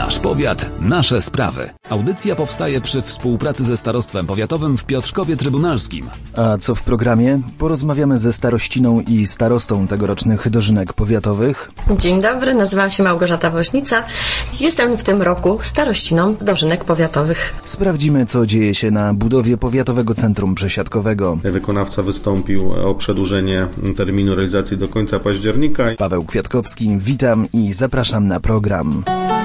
Nasz powiat, nasze sprawy. Audycja powstaje przy współpracy ze Starostwem Powiatowym w Piotrkowie Trybunalskim. A co w programie? Porozmawiamy ze starościną i starostą tegorocznych dożynek powiatowych. Dzień dobry, nazywam się Małgorzata Woźnica. Jestem w tym roku starościną dożynek powiatowych. Sprawdzimy, co dzieje się na budowie Powiatowego Centrum Przesiadkowego. Wykonawca wystąpił o przedłużenie terminu realizacji do końca października. Paweł Kwiatkowski, witam i zapraszam na program.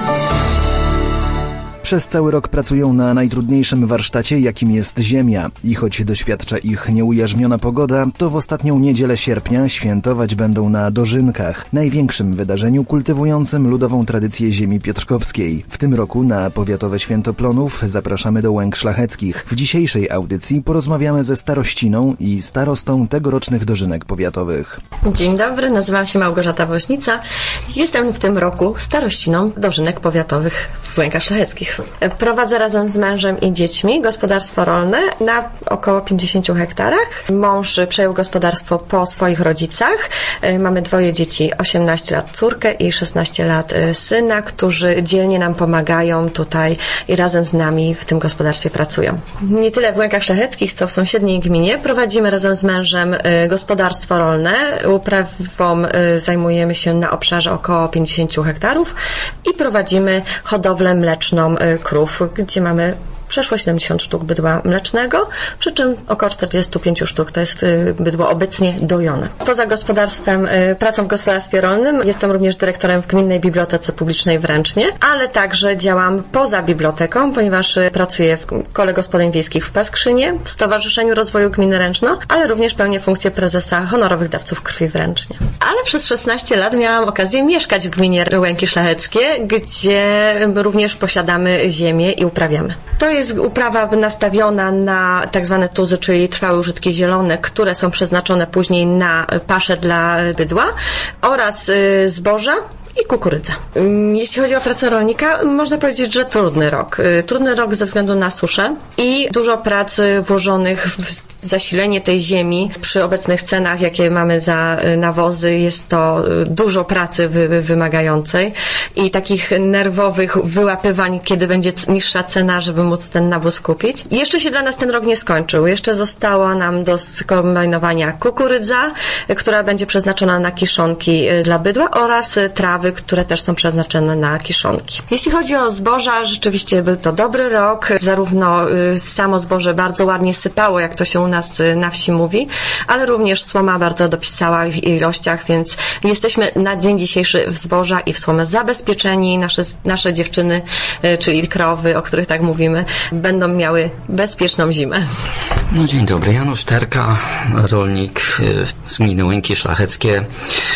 Przez cały rok pracują na najtrudniejszym warsztacie, jakim jest ziemia. I choć doświadcza ich nieujarzmiona pogoda, to w ostatnią niedzielę sierpnia świętować będą na dożynkach, największym wydarzeniu kultywującym ludową tradycję ziemi piotrkowskiej. W tym roku na Powiatowe Święto Plonów zapraszamy do Łęk Szlacheckich. W dzisiejszej audycji porozmawiamy ze starościną i starostą tegorocznych dożynek powiatowych. Dzień dobry, nazywam się Małgorzata Woźnica. Jestem w tym roku starościną dożynek powiatowych w Łękach Szlacheckich. Prowadzę razem z mężem i dziećmi gospodarstwo rolne na około 50 hektarach. Mąż przejął gospodarstwo po swoich rodzicach. Mamy 2 dzieci, 18 lat córkę i 16 lat syna, którzy dzielnie nam pomagają tutaj i razem z nami w tym gospodarstwie pracują. Nie tyle w Łękach Szlacheckich, co w sąsiedniej gminie. Prowadzimy razem z mężem gospodarstwo rolne. Uprawą zajmujemy się na obszarze około 50 hektarów i prowadzimy hodowlę mleczną krów, gdzie mamy przeszło 70 sztuk bydła mlecznego, przy czym około 45 sztuk to jest bydło obecnie dojone. Poza gospodarstwem, pracą w gospodarstwie rolnym jestem również dyrektorem w Gminnej Bibliotece Publicznej w Ręcznie, ale także działam poza biblioteką, ponieważ pracuję w Kole Gospodyń Wiejskich w Paskrzynie, w Stowarzyszeniu Rozwoju Gminy Ręczno, ale również pełnię funkcję prezesa honorowych dawców krwi w Ręcznie. Ale przez 16 lat miałam okazję mieszkać w gminie Łęki Szlacheckie, gdzie również posiadamy ziemię i uprawiamy. To jest uprawa nastawiona na tak zwane tuzy, czyli trwałe użytki zielone, które są przeznaczone później na paszę dla bydła oraz zboża i kukurydza. Jeśli chodzi o pracę rolnika, można powiedzieć, że trudny rok. Trudny rok ze względu na suszę i dużo pracy włożonych w zasilenie tej ziemi. Przy obecnych cenach, jakie mamy za nawozy, jest to dużo pracy wymagającej i takich nerwowych wyłapywań, kiedy będzie niższa cena, żeby móc ten nawóz kupić. I jeszcze się dla nas ten rok nie skończył. Jeszcze została nam do skombinowania kukurydza, która będzie przeznaczona na kiszonki dla bydła oraz trawy, które też są przeznaczone na kiszonki. Jeśli chodzi o zboża, rzeczywiście był to dobry rok. Zarówno samo zboże bardzo ładnie sypało, jak to się u nas na wsi mówi, ale również słoma bardzo dopisała w ilościach, więc jesteśmy na dzień dzisiejszy w zboża i w słomę zabezpieczeni. Nasze dziewczyny, czyli krowy, o których tak mówimy, będą miały bezpieczną zimę. No dzień dobry, Janusz Terka, rolnik z gminy Łęki Szlacheckie.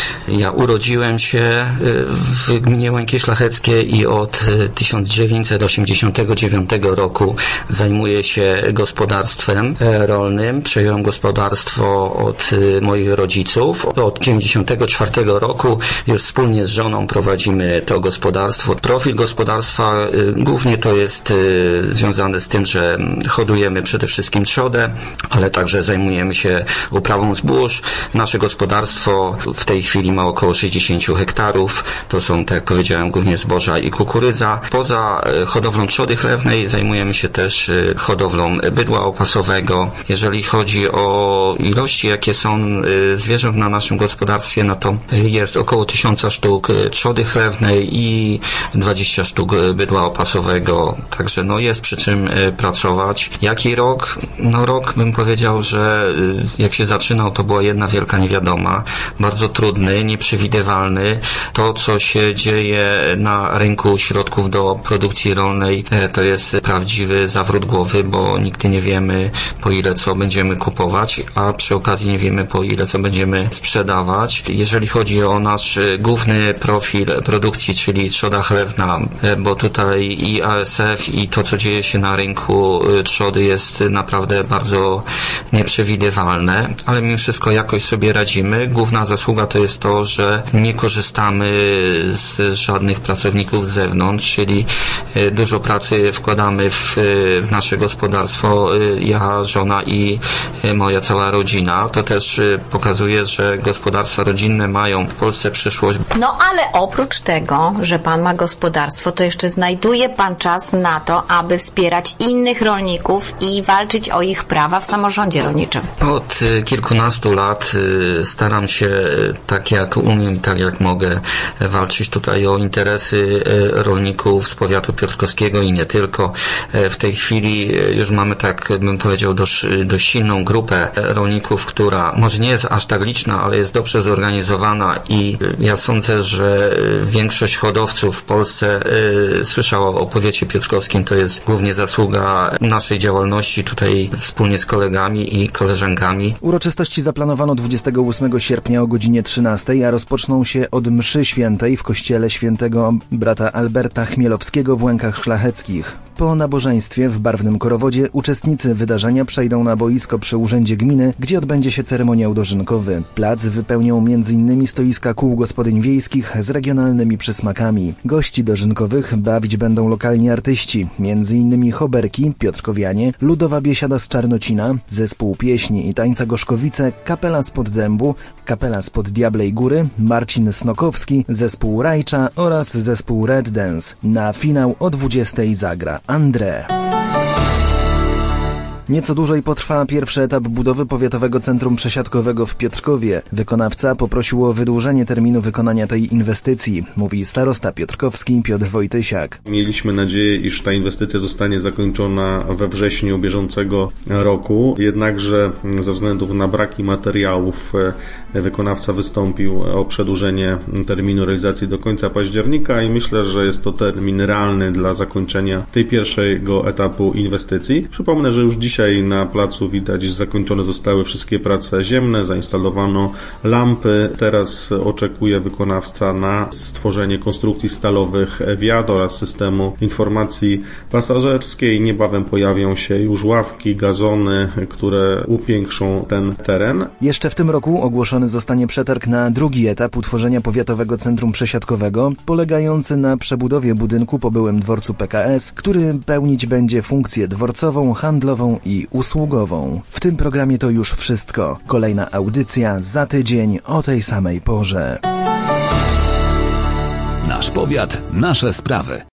Ja urodziłem się w gminie Łęki Szlacheckie i od 1989 roku zajmuję się gospodarstwem rolnym. Przejąłem gospodarstwo od moich rodziców. Od 1994 roku już wspólnie z żoną prowadzimy to gospodarstwo. Profil gospodarstwa głównie to jest związany z tym, że hodujemy przede wszystkim trzodę, ale także zajmujemy się uprawą zbóż. Nasze gospodarstwo w tej chwili ma około 60 hektarów. To są, tak jak powiedziałem, głównie zboża i kukurydza. Poza hodowlą trzody chlewnej zajmujemy się też hodowlą bydła opasowego. Jeżeli chodzi o ilości, jakie są zwierząt na naszym gospodarstwie, no to jest około 1000 sztuk trzody chlewnej i 20 sztuk bydła opasowego. Także no jest przy czym pracować. Jaki rok? No rok bym powiedział, że jak się zaczynał, to była jedna wielka niewiadoma. Bardzo trudny, nieprzewidywalny. To, co się dzieje na rynku środków do produkcji rolnej, to jest prawdziwy zawrót głowy, bo nigdy nie wiemy, po ile co będziemy kupować, a przy okazji nie wiemy, po ile co będziemy sprzedawać. Jeżeli chodzi o nasz główny profil produkcji, czyli trzoda chlewna, bo tutaj i ASF, i to, co dzieje się na rynku trzody, jest naprawdę bardzo nieprzewidywalne, ale mimo wszystko jakoś sobie radzimy. Główna zasługa to jest to, że nie korzystamy z żadnych pracowników z zewnątrz, czyli dużo pracy wkładamy w nasze gospodarstwo, ja, żona i moja cała rodzina. To też pokazuje, że gospodarstwa rodzinne mają w Polsce przyszłość. No ale oprócz tego, że pan ma gospodarstwo, to jeszcze znajduje pan czas na to, aby wspierać innych rolników i walczyć o ich prawa w samorządzie rolniczym. Od kilkunastu lat staram się tak jak umiem i tak jak mogę walczyć tutaj o interesy rolników z powiatu piotrkowskiego i nie tylko. W tej chwili już mamy, tak bym powiedział, dość silną grupę rolników, która może nie jest aż tak liczna, ale jest dobrze zorganizowana i ja sądzę, że większość hodowców w Polsce słyszała o powiecie piotrkowskim. To jest głównie zasługa naszej działalności tutaj wspólnie z kolegami i koleżankami. Uroczystości zaplanowano 28 sierpnia o godzinie 13, a rozpoczną się od mszy świętej w kościele świętego brata Alberta Chmielowskiego w Łękach Szlacheckich. Po nabożeństwie w barwnym korowodzie uczestnicy wydarzenia przejdą na boisko przy Urzędzie Gminy, gdzie odbędzie się ceremoniał dożynkowy. Plac wypełnią m.in. stoiska kół gospodyń wiejskich z regionalnymi przysmakami. Gości dożynkowych bawić będą lokalni artyści, m.in. Choberki, Piotrkowianie, Ludowa Biesiada z Czarnocina, zespół pieśni i tańca Gorzkowice, kapela spod Dębu, kapela spod Diablej Góry, Marcin Snokowski, zespół Rajcza oraz zespół Red Dance. Na finał o 20 zagra André. Nieco dłużej potrwa pierwszy etap budowy Powiatowego Centrum Przesiadkowego w Piotrkowie. Wykonawca poprosił o wydłużenie terminu wykonania tej inwestycji, mówi starosta piotrkowski Piotr Wojtysiak. Mieliśmy nadzieję, iż ta inwestycja zostanie zakończona we wrześniu bieżącego roku, jednakże ze względu na braki materiałów wykonawca wystąpił o przedłużenie terminu realizacji do końca października i myślę, że jest to termin realny dla zakończenia tej pierwszego etapu inwestycji. Przypomnę, że już dzisiaj na placu widać, że zakończone zostały wszystkie prace ziemne, zainstalowano lampy. Teraz oczekuje wykonawca na stworzenie konstrukcji stalowych wiat oraz systemu informacji pasażerskiej. Niebawem pojawią się już ławki, gazony, które upiększą ten teren. Jeszcze w tym roku ogłoszony zostanie przetarg na drugi etap utworzenia Powiatowego Centrum Przesiadkowego, polegający na przebudowie budynku po byłym dworcu PKS, który pełnić będzie funkcję dworcową, handlową i usługową. W tym programie to już wszystko. Kolejna audycja za tydzień o tej samej porze. Nasz powiat, nasze sprawy.